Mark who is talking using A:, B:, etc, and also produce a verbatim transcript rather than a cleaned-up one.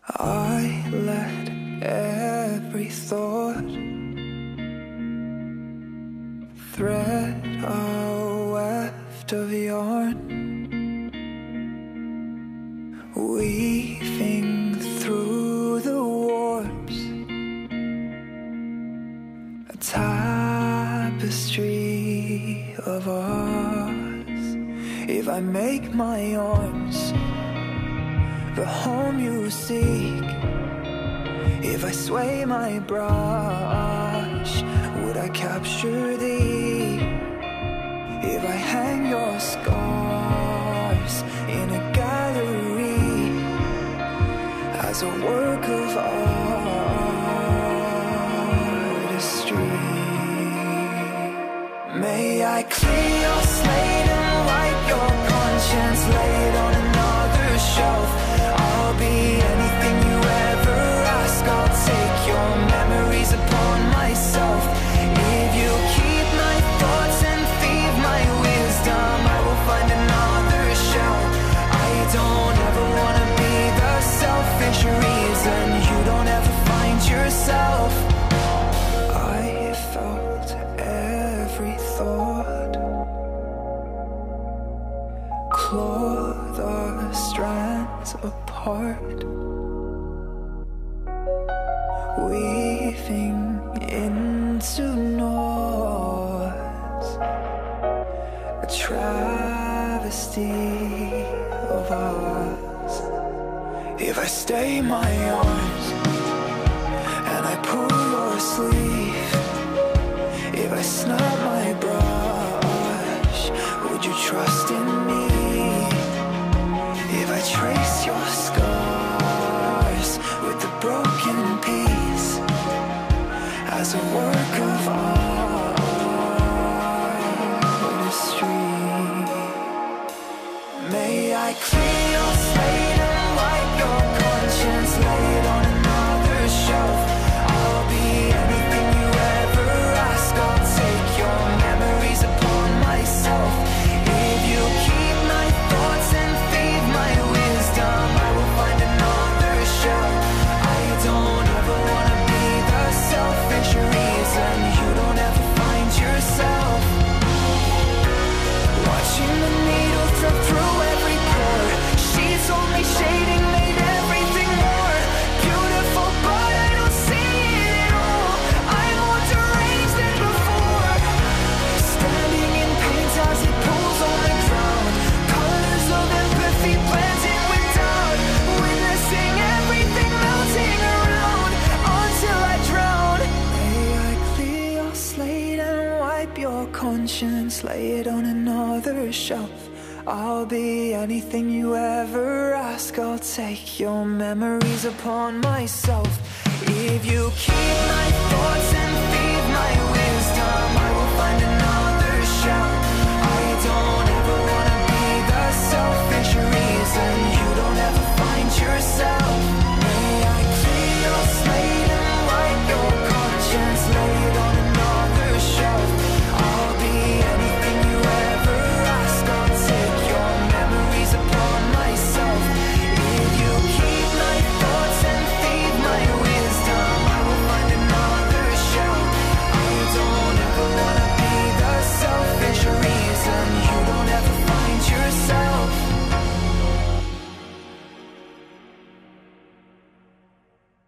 A: I let every thought thread a weft of yarn, weaving through the warps, a tapestry of ours. If I make my arms the home you seek, if I sway my brush, would I capture thee? If I hang your scars in a gallery as a work of artistry, may I clear your slate and wipe your conscience, lay it on another shelf. I'll be anything you ever ask. I'll take your memories upon myself. If you keep my thoughts and thieve my wisdom, I will find another shell. I don't ever wanna be the selfish reason you don't ever find yourself. I felt every thought claw the strands apart, weaving into knots, a travesty of us. If I stay my arms and I pull your sleeve, if I snap my brush, would you trust in me? If I trace your scars with the broken piece as a work of artistry, may I clear your slate and wipe your conscience, lay it on another shelf. I'll be anything you ever ask. I'll take your memories upon myself. If you keep my thoughts and thieve my wisdom, I will find another shell. I don't ever wanna be the selfish reason you don't ever find yourself. Watching the needle thread through every pore, she told me shading made everything more beautiful, but I don't see it at all. I'm more deranged than before, standing in paint as it pulls on the ground, colors of empathy blending with doubt, witnessing everything melting around until I drown. May I clear your slate and wipe your conscience, lay it on another shelf. I'll be anything you ever ask. I'll take your memories upon myself. If you keep my thoughts and thieve my wisdom, I will find another shell. I don't ever wanna be the selfish reason